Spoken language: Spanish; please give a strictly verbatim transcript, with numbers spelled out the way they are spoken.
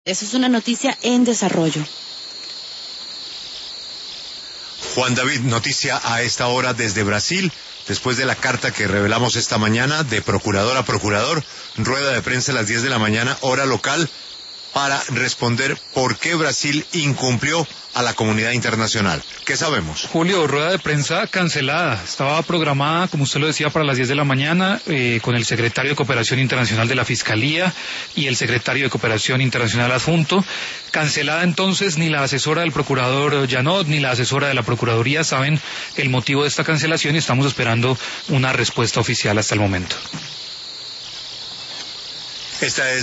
Eso es una noticia en desarrollo. Juan David, noticia a esta hora desde Brasil, después de la carta que revelamos esta mañana de procurador a procurador, rueda de prensa a las diez de la mañana, hora local, para responder por qué Brasil incumplió a la comunidad internacional. ¿Qué sabemos? Julio, rueda de prensa cancelada. Estaba programada, como usted lo decía, para las diez de la mañana, eh, con el secretario de Cooperación Internacional de la Fiscalía y el secretario de Cooperación Internacional adjunto. Cancelada entonces, ni la asesora del procurador Janot, ni la asesora de la Procuraduría saben el motivo de esta cancelación y estamos esperando una respuesta oficial hasta el momento. Esta es